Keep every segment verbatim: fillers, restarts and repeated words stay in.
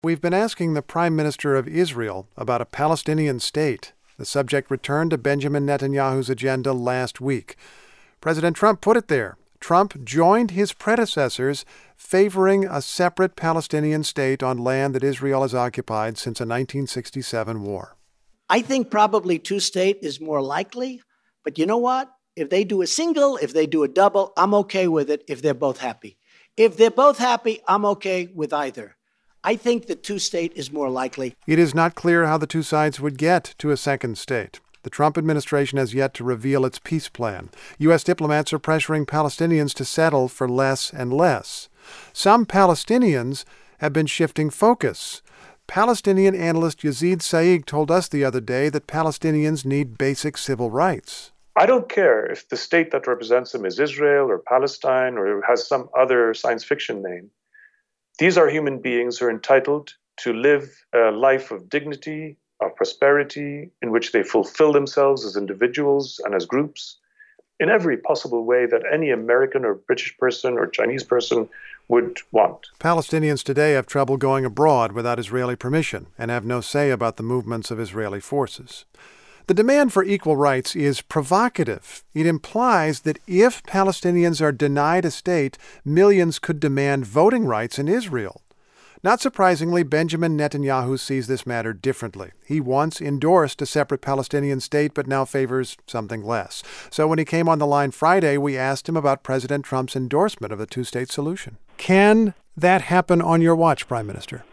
We've been asking the Prime Minister of Israel about a Palestinian state. The subject returned to Benjamin Netanyahu's agenda last week. President Trump put it there. Trump joined his predecessors favoring a separate Palestinian state on land that Israel has occupied since a nineteen sixty-seven war. I think probably two-state is more likely, but you know what? If they do a single, if they do a double, I'm okay with it if they're both happy. If they're both happy, I'm okay with either. I think the two-state is more likely. It is not clear how the two sides would get to a second state. The Trump administration has yet to reveal its peace plan. U S diplomats are pressuring Palestinians to settle for less and less. Some Palestinians have been shifting focus. Palestinian analyst Yazid Saeed told us the other day that Palestinians need basic civil rights. I don't care if the state that represents them is Israel or Palestine or has some other science fiction name. These are human beings who are entitled to live a life of dignity, of prosperity, in which they fulfill themselves as individuals and as groups in every possible way that any American or British person or Chinese person would want. Palestinians today have trouble going abroad without Israeli permission and have no say about the movements of Israeli forces. The demand for equal rights is provocative. It implies that if Palestinians are denied a state, millions could demand voting rights in Israel. Not surprisingly, Benjamin Netanyahu sees this matter differently. He once endorsed a separate Palestinian state, but now favors something less. So when he came on the line Friday, we asked him about President Trump's endorsement of the two-state solution. Can that happen on your watch, Prime Minister?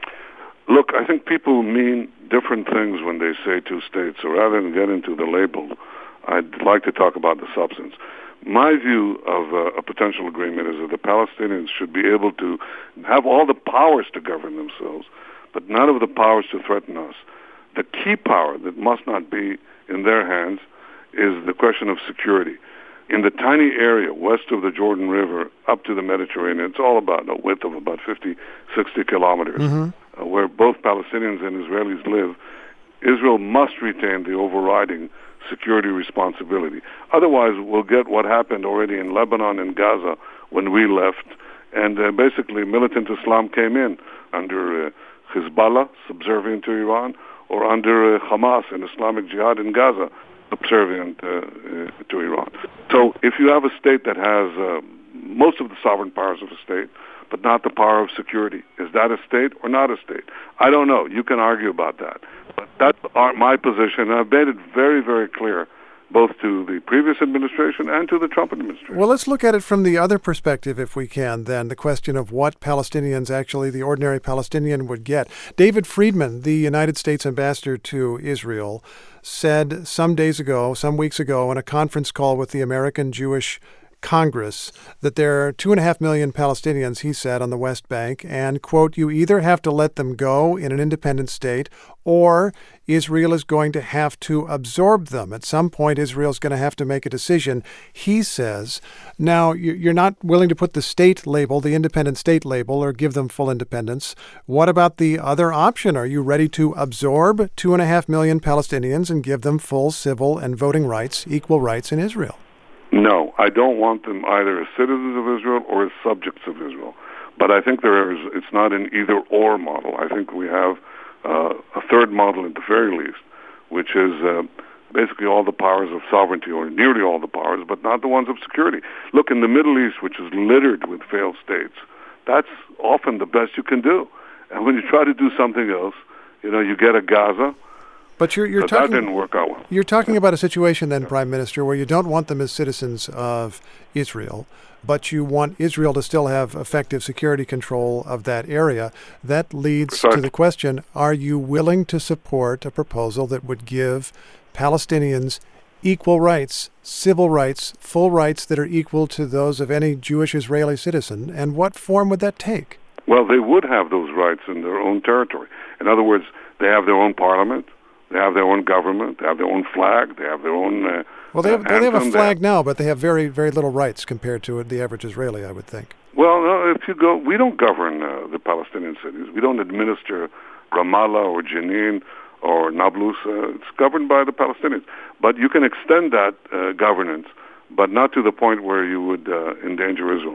Look, I think people mean different things when they say two states. So rather than get into the label, I'd like to talk about the substance. My view of uh, a potential agreement is that the Palestinians should be able to have all the powers to govern themselves, but none of the powers to threaten us. The key power that must not be in their hands is the question of security. In the tiny area west of the Jordan River up to the Mediterranean, it's all about a width of about fifty, sixty kilometers, mm-hmm. uh, where both Palestinians and Israelis live. Israel must retain the overriding security responsibility. Otherwise, we'll get what happened already in Lebanon and Gaza when we left, and uh, basically militant Islam came in under uh, Hezbollah, subservient to Iran, or under uh, Hamas and Islamic Jihad in Gaza, subservient uh, uh, to Iran. So if you have a state that has uh, most of the sovereign powers of a state, but not the power of security, is that a state or not a state? I don't know. You can argue about that. But that's our, my position, and I've made it very, very clear, both to the previous administration and to the Trump administration. Well, let's look at it from the other perspective, if we can, then, the question of what Palestinians actually, the ordinary Palestinian, would get. David Friedman, the United States ambassador to Israel, said some days ago, some weeks ago, in a conference call with the American Jewish Congress, that there are two and a half million Palestinians, he said, on the West Bank, and, quote, you either have to let them go in an independent state, or Israel is going to have to absorb them. At some point, Israel's going to have to make a decision, he says. Now, you're not willing to put the state label, the independent state label, or give them full independence. What about the other option? Are you ready to absorb two and a half million Palestinians and give them full civil and voting rights, equal rights in Israel? No, I don't want them either as citizens of Israel or as subjects of Israel. But I think there is, it's not an either-or model. I think we have uh, a third model at the very least, which is uh, basically all the powers of sovereignty, or nearly all the powers, but not the ones of security. Look, in the Middle East, which is littered with failed states, that's often the best you can do. And when you try to do something else, you know, you get a Gaza. But you're, you're but talking, that didn't work out well. You're talking about a situation then, Prime Minister, where you don't want them as citizens of Israel, but you want Israel to still have effective security control of that area. That leads Precisely. to the question, are you willing to support a proposal that would give Palestinians equal rights, civil rights, full rights that are equal to those of any Jewish Israeli citizen? And what form would that take? Well, they would have those rights in their own territory. In other words, they have their own parliament. They have their own government. They have their own flag. They have their own uh, Well, they have, uh, they have a anthem. flag now, but they have very, very little rights compared to the average Israeli, I would think. Well, no, if you go, we don't govern uh, the Palestinian cities. We don't administer Ramallah or Jenin or Nablus. Uh, it's governed by the Palestinians. But you can extend that uh, governance, but not to the point where you would uh, endanger Israel.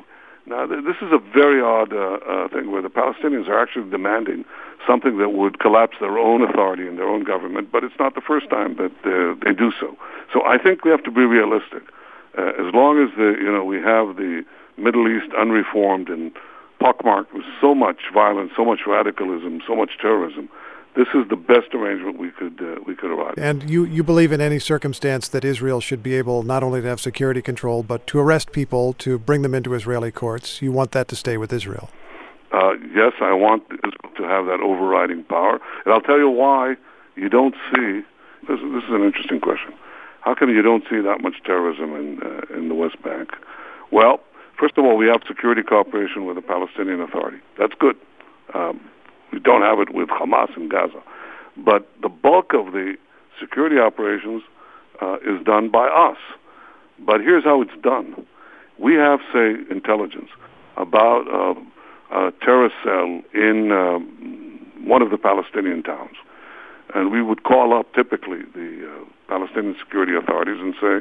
Now, th- this is a very odd uh, uh, thing where the Palestinians are actually demanding something that would collapse their own authority and their own government, but it's not the first time that uh, they do so. So I think we have to be realistic. Uh, as long as the you know we have the Middle East unreformed and pockmarked with so much violence, so much radicalism, so much terrorism, this is the best arrangement we could uh, we could arrive at. And you, you believe in any circumstance that Israel should be able not only to have security control, but to arrest people, to bring them into Israeli courts. You want that to stay with Israel? Uh, yes, I want Israel to have that overriding power. And I'll tell you why you don't see, this, this is an interesting question. How come you don't see that much terrorism in, uh, in the West Bank? Well, first of all, we have security cooperation with the Palestinian Authority. That's good. Um, we don't have it with Hamas in Gaza. But the bulk of the security operations uh, is done by us. But here's how it's done. We have, say, intelligence about uh, a terrorist cell in um, one of the Palestinian towns. And we would call up typically the uh, Palestinian security authorities and say,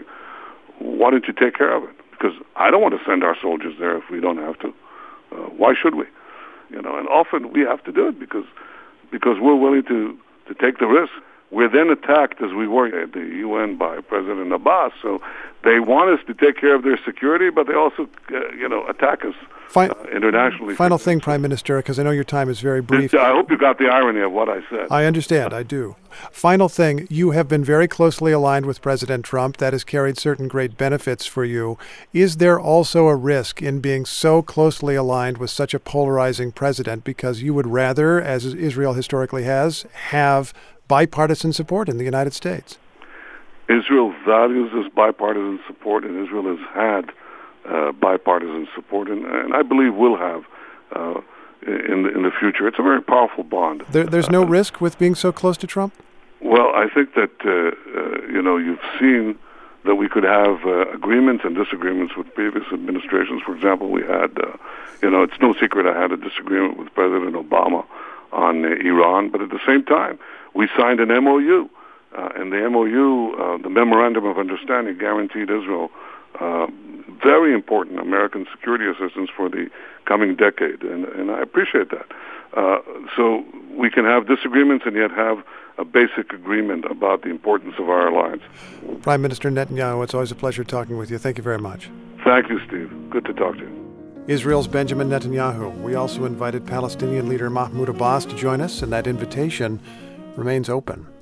why don't you take care of it? Because I don't want to send our soldiers there if we don't have to. Uh, why should we? You know, and often we have to do it because because we're willing to, to take the risk. We're then attacked, as we were at the U N, by President Abbas. So they want us to take care of their security, but they also, uh, you know, attack us uh, internationally. Final thing, Prime Minister, because I know your time is very brief. I hope you got the irony of what I said. I understand. I do. Final thing, you have been very closely aligned with President Trump. That has carried certain great benefits for you. Is there also a risk in being so closely aligned with such a polarizing president because you would rather, as Israel historically has, have bipartisan support in the United States? Israel values this bipartisan support, and Israel has had uh, bipartisan support, and, and I believe will have uh, in, the, in the future. It's a very powerful bond. There, there's no uh, risk with being so close to Trump? Well, I think that, uh, uh, you know, you've seen that we could have uh, agreements and disagreements with previous administrations. For example, we had, uh, you know, it's no secret I had a disagreement with President Obama on uh, Iran, but at the same time, we signed an M O U, uh, and the M O U, uh, the Memorandum of Understanding, guaranteed Israel uh, very important American security assistance for the coming decade, and, and I appreciate that. Uh, so we can have disagreements and yet have a basic agreement about the importance of our alliance. Prime Minister Netanyahu, it's always a pleasure talking with you. Thank you very much. Thank you, Steve. Good to talk to you. Israel's Benjamin Netanyahu. We also invited Palestinian leader Mahmoud Abbas to join us, and that invitation remains open.